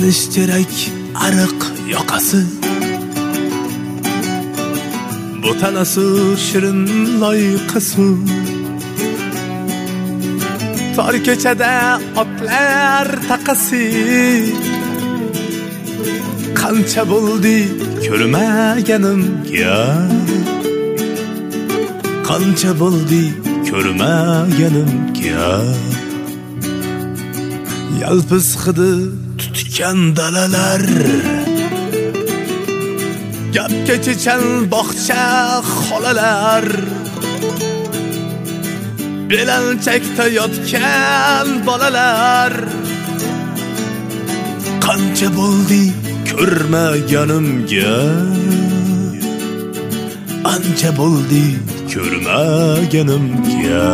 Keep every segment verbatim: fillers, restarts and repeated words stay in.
bilish kerak ariq yoqasi, bu tanasi shirin loyqasi. Tor kechada otlar taqasi, qancha bo'ldi ko'rmaganimga, qancha bo'ldi ko'rmaganimga. Yalpiz hidi tutgan dalalar, gapga chechan bog'cha xolalar, belanchakda yotgan bolalar. Qancha bo'ldi ko'rmaganimga, ancha bo'ldi ko'rmaganimga.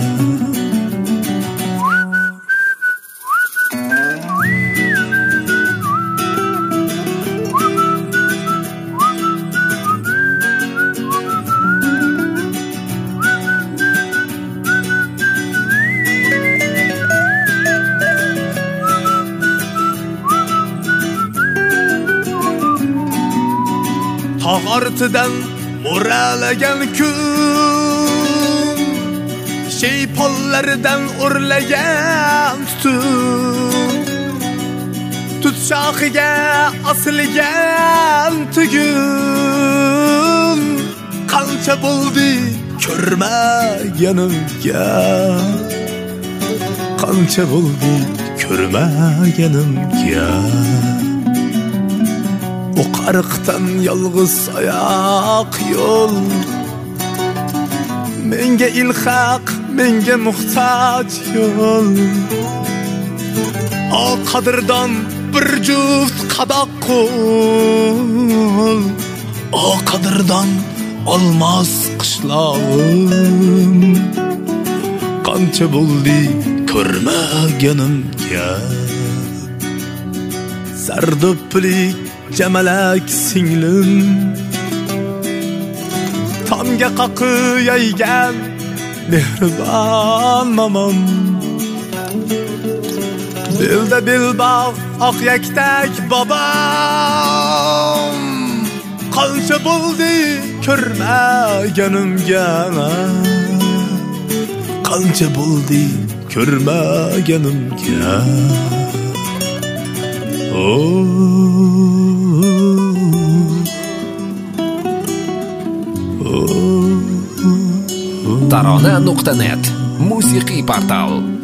Tog' ortidan mo'ralagan kun, sheypollaridan o'rlagan tutun, tut shoxiga osilgan tugun. Qancha bo'ldi ko'rmaganimga, qancha bo'ldi ko'rmaganimga. O qariqdan yolg'iz oyoq yo'l, menga ilhaq, menga muhtoj yo'l. O qadrdon bir juft qadoq qo'l, o qadrdon olmos qishlog'im. Qancha bo'ldi ko'rmaganimga, sardo'plik jamalak singlim, tomga qoqiyaygan mehribon momom. Belda belbog' oq yaktak bobom. Qancha bo'ldi ko'rmaganimga, qancha bo'ldi ko'rmaganimga. tarona nuqta net musiqiy portal.